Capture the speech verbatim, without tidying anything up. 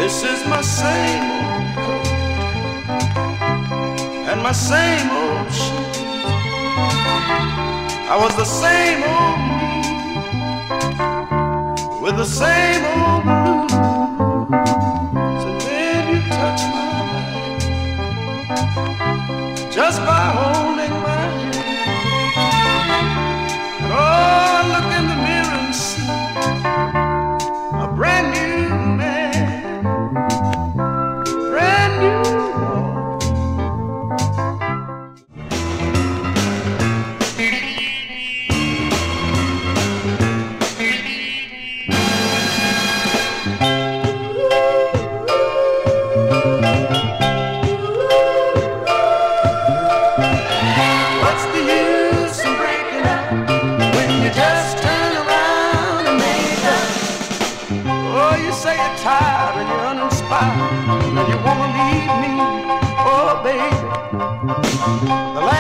This is my same old coat and my same old shoes. I was the same old me with the same old blues. So when you touch my life just by holding my hand, and oh, look in the mirror and see a brand new man, brand new Lord. What's the use in breaking up when you just turn around and make up? Oh, you say you're tired and you're uninspired and you wanna leave me, oh baby. The last